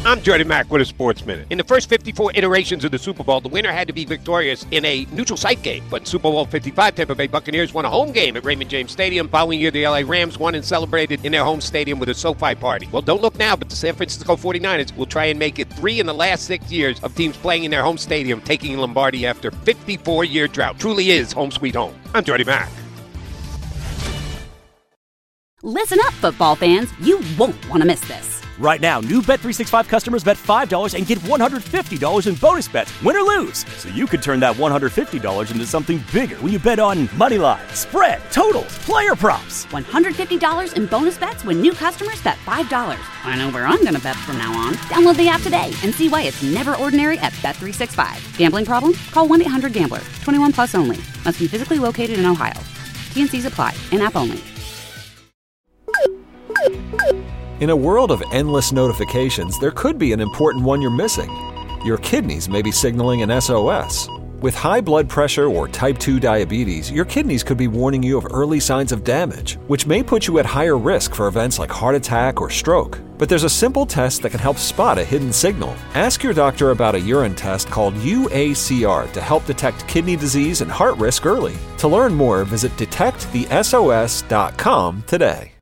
I'm Jordy Mack with a Sports Minute. In the first 54 iterations of the Super Bowl, the winner had to be victorious in a neutral site game. But in Super Bowl 55, Tampa Bay Buccaneers won a home game at Raymond James Stadium. Following year, the LA Rams won and celebrated in their home stadium with a SoFi party. Well, don't look now, but the San Francisco 49ers will try and make it 3 in the last 6 years of teams playing in their home stadium, taking Lombardi after 54-year drought. Truly is home sweet home. I'm Jordy Mack. Listen up, football fans. You won't want to miss this. Right now, new Bet365 customers bet $5 and get $150 in bonus bets, win or lose. So you could turn that $150 into something bigger when you bet on money line, spread, totals, player props. $150 in bonus bets when new customers bet $5. I know where I'm going to bet from now on. Download the app today and see why it's never ordinary at Bet365. Gambling problem? Call 1-800-GAMBLER. 21 plus only. Must be physically located in Ohio. T&Cs apply. In-app only. In a world of endless notifications, there could be an important one you're missing. Your kidneys may be signaling an SOS. With high blood pressure or type 2 diabetes, your kidneys could be warning you of early signs of damage, which may put you at higher risk for events like heart attack or stroke. But there's a simple test that can help spot a hidden signal. Ask your doctor about a urine test called UACR to help detect kidney disease and heart risk early. To learn more, visit detectthesos.com today.